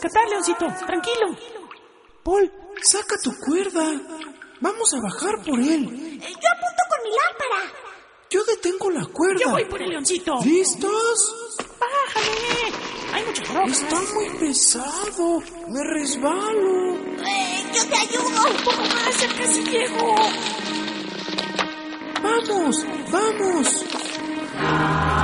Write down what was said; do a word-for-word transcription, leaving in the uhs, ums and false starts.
rescatar, Leoncito. Tranquilo. Paul, saca tu cuerda. Vamos a bajar por él. Yo apunto con mi lámpara. Yo detengo la cuerda. Yo voy por el Leoncito. ¿Listos? ¡Bájale! Hay mucha droga. Está muy pesado. Me resbalo. Eh, yo te ayudo. Un poco más, ya casi llego. ¡Vamos! ¡Vamos!